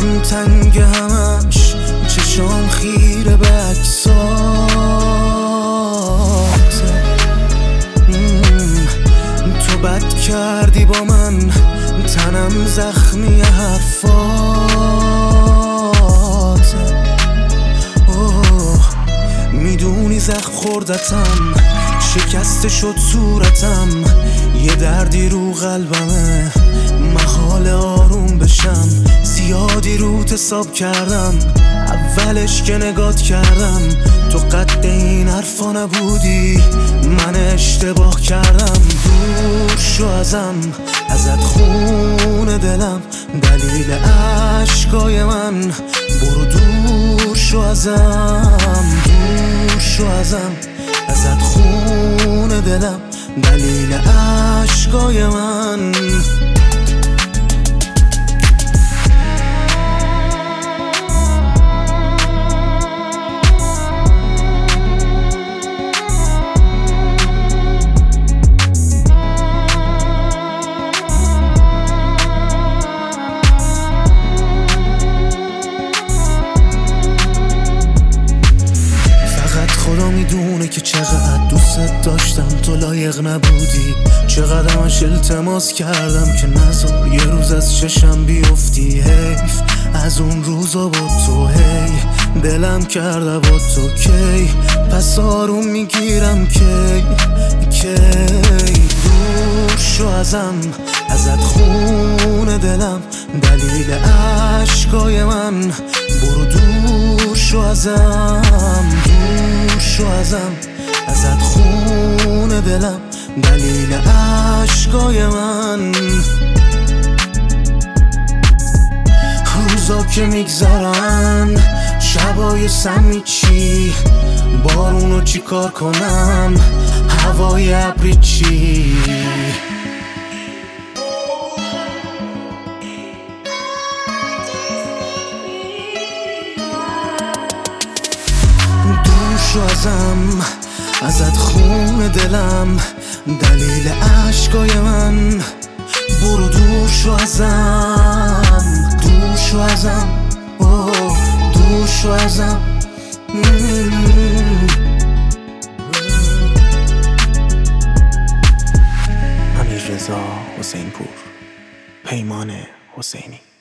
دلم تنگ همش، چشام خیره به عکسات. تو بد کردی با من، تنم زخمی حرفات. میدونی زخم خوردتم، شکسته شد صورتم، یه دردی رو قلبمه، محال آروم بشم. زیادی روت حساب کردم، اولش که نگات کردم تو قد این حرفا نبودی، من اشتباه کردم. دور شو ازم، ازت خون دلم، دلیل عشقای من. برو دور شو ازم، دور شو ازم، ازت خون دلم، دلیل عشقای من. خدا میدونه که چقدر دوست داشتم، تو لایق نبودی. چقدرمش التماس کردم که نذار یه روز از چشم بیفتی. حیف از اون روزا با تو، هی دلم کرده با تو کی. پس آروم میگیرم کی. دور شو ازم، ازت خون دلم، دلیل عشقای من. برو دور شو ازم، دور شو ازم، ازت خون دلم، دلیل عشقای من. روزا که میگذرن، شبای سمی چی، بارونو چی کار کنم، هوای ابری چی. دور شو ازم، ازت خون دلم، دلیل عشقای من. برو دور شو ازم، دور شو ازم، دور شو ازم. امیررضا حسین پور، پیمان حسینی.